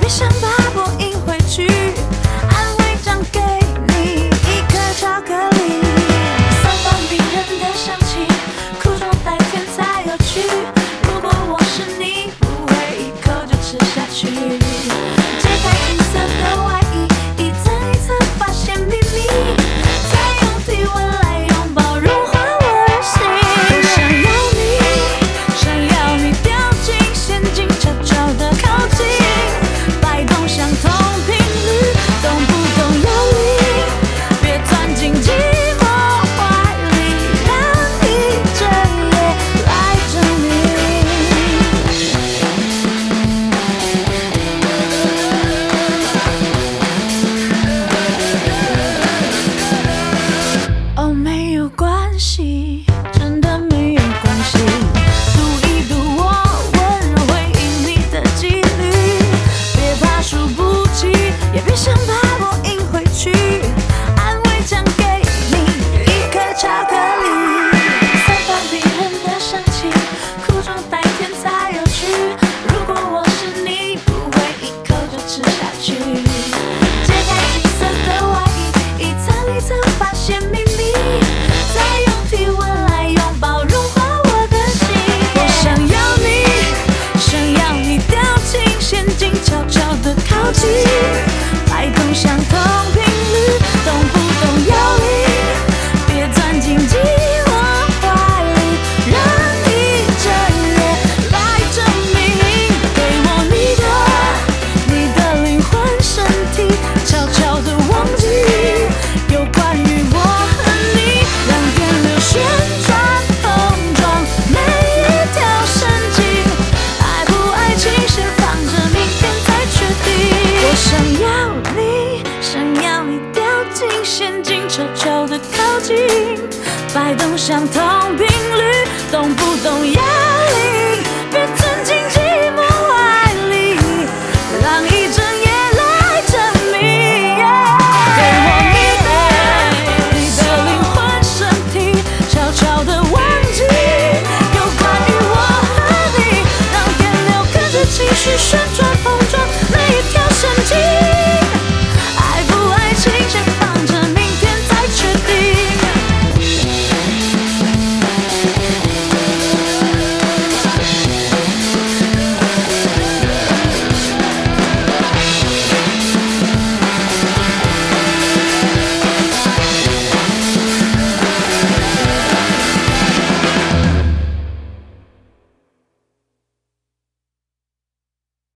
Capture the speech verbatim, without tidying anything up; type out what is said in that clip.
别想把我赢回去，安慰奖给你一颗巧克力，散发迷人的香气，苦中带甜才有趣。如果我是你，不会一口就吃下去。解开金色的外衣，一层一层发现秘密，再用体温来拥抱融化我的心。我想要你，想要你掉进陷阱，悄悄地靠近，摆动相同频率，动不动要你，别钻进寂寞怀里，让一整夜来证明。哦，没有关系，真的没有关系，赌一赌我温柔回应你的几率，别怕输不起，也别想把我赢回去，安慰奖给你一颗巧克力，散发迷人的香气，苦中带甜才有趣。如果我是你，不会一口就吃下去。解开金色的外衣，一层一层发现秘密，再用体温来拥抱融化我的心。我想要你，想要你掉进陷阱，悄悄地靠近，摆动相同频率，动不动要你，别钻进寂寞怀里，让一整夜来证明。给我你的，你的灵魂身体，悄悄地忘记有关于我和你，让电流旋转碰撞每一条神经，爱不爱情先放着明天再决定。我想要你，想要你掉进陷阱，悄悄地靠近，摆动相同频率，动不动要你，别钻进寂寞怀里，让一整夜来证明。给我你的，你的灵魂身体，悄悄地忘记有关于我和你，让电流跟着情绪旋转碰撞。